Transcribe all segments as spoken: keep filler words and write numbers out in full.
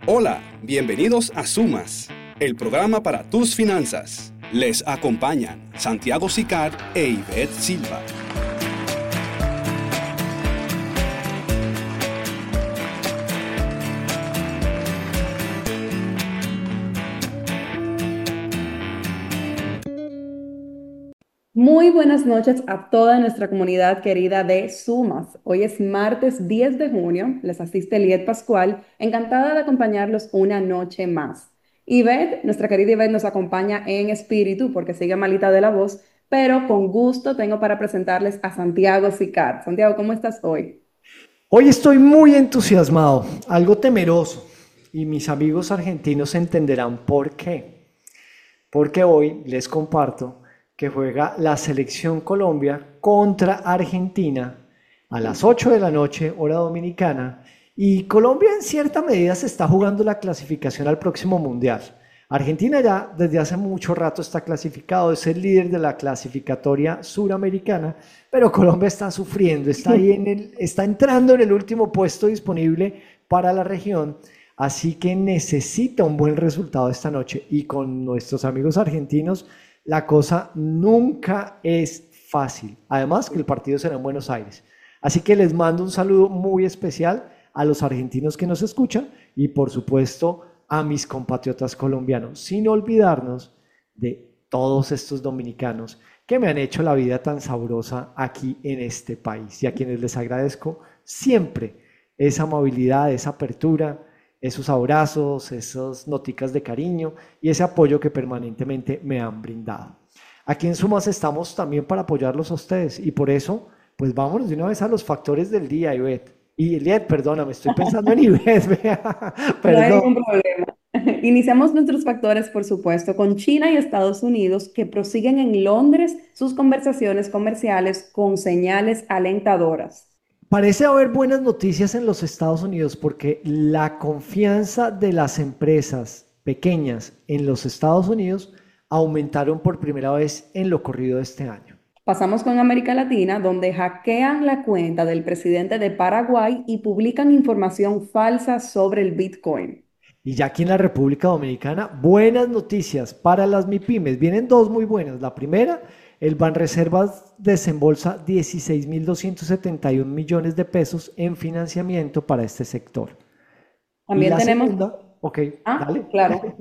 Hola, bienvenidos a Sumas, el programa para tus finanzas. Les acompañan Santiago Sicar e Ivette Silva. Muy buenas noches a toda nuestra comunidad querida de Sumas. Hoy es martes diez de junio. Les asiste Liet Pascual, encantada de acompañarlos una noche más. Ivette, nuestra querida Ivette, nos acompaña en espíritu porque sigue malita de la voz, pero con gusto tengo para presentarles a Santiago Sicar. Santiago, ¿cómo estás hoy? Hoy estoy muy entusiasmado, algo temeroso, y mis amigos argentinos entenderán por qué. Porque hoy les comparto que juega la selección Colombia contra Argentina a las ocho de la noche, hora dominicana, y Colombia en cierta medida se está jugando la clasificación al próximo Mundial. Argentina ya desde hace mucho rato está clasificado, es el líder de la clasificatoria suramericana, pero Colombia está sufriendo, está ahí en el, está entrando en el último puesto disponible para la región, así que necesita un buen resultado esta noche. Y con nuestros amigos argentinos, la cosa nunca es fácil. Además que el partido será en Buenos Aires. Así que les mando un saludo muy especial a los argentinos que nos escuchan y por supuesto a mis compatriotas colombianos, sin olvidarnos de todos estos dominicanos que me han hecho la vida tan sabrosa aquí en este país y a quienes les agradezco siempre esa amabilidad, esa apertura, esos abrazos, esas noticas de cariño y ese apoyo que permanentemente me han brindado. Aquí en Sumas estamos también para apoyarlos a ustedes y por eso, pues vámonos de una vez a los factores del día, Ivette. Y Eliet, perdóname, estoy pensando en Ivette, vea, No hay perdón. ningún problema. Iniciamos nuestros factores, por supuesto, con China y Estados Unidos, que prosiguen en Londres sus conversaciones comerciales con señales alentadoras. Parece haber buenas noticias en los Estados Unidos porque la confianza de las empresas pequeñas en los Estados Unidos aumentaron por primera vez en lo corrido de este año. Pasamos con América Latina, donde hackean la cuenta del presidente de Paraguay y publican información falsa sobre el Bitcoin. Y ya aquí en la República Dominicana, buenas noticias para las MIPIMES. Vienen dos muy buenas. La primera, el Banreservas desembolsa dieciséis mil doscientos setenta y uno millones de pesos en financiamiento para este sector. Y También la tenemos, segunda, ok, ah, dale. claro.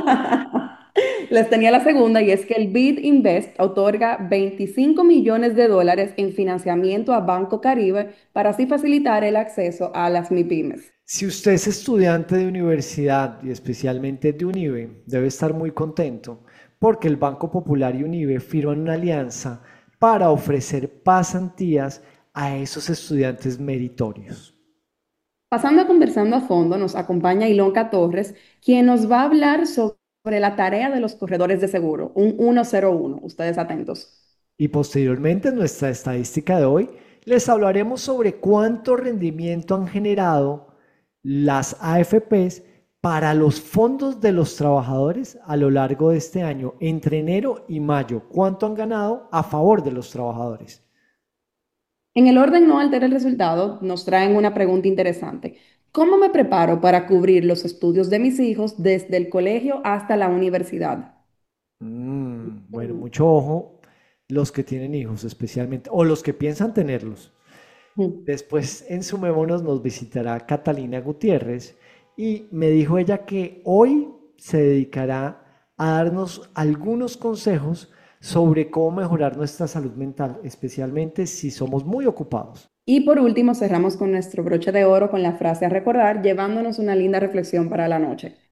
Les tenía la segunda y es que el BID Invest otorga veinticinco millones de dólares en financiamiento a Banco Caribe para así facilitar el acceso a las MIPIMES. Si usted es estudiante de universidad y especialmente de UNIBE, debe estar muy contento porque el Banco Popular y UNIBE firman una alianza para ofrecer pasantías a esos estudiantes meritorios. Pasando a conversando a fondo, nos acompaña Ilonka Torres, quien nos va a hablar sobre la tarea de los corredores de seguro, un ciento uno. Ustedes atentos. Y posteriormente en nuestra estadística de hoy les hablaremos sobre cuánto rendimiento han generado las A F Pes para los fondos de los trabajadores a lo largo de este año, entre enero y mayo. ¿Cuánto han ganado a favor de los trabajadores? En el orden no altera el resultado, nos traen una pregunta interesante. ¿Cómo me preparo para cubrir los estudios de mis hijos desde el colegio hasta la universidad? Mm, bueno, Mm. mucho ojo los que tienen hijos especialmente, o los que piensan tenerlos. Mm. Después en Sumémonos nos visitará Catalina Gutiérrez y me dijo ella que hoy se dedicará a darnos algunos consejos sobre cómo mejorar nuestra salud mental, especialmente si somos muy ocupados. Y por último, cerramos con nuestro broche de oro con la frase a recordar, llevándonos una linda reflexión para la noche.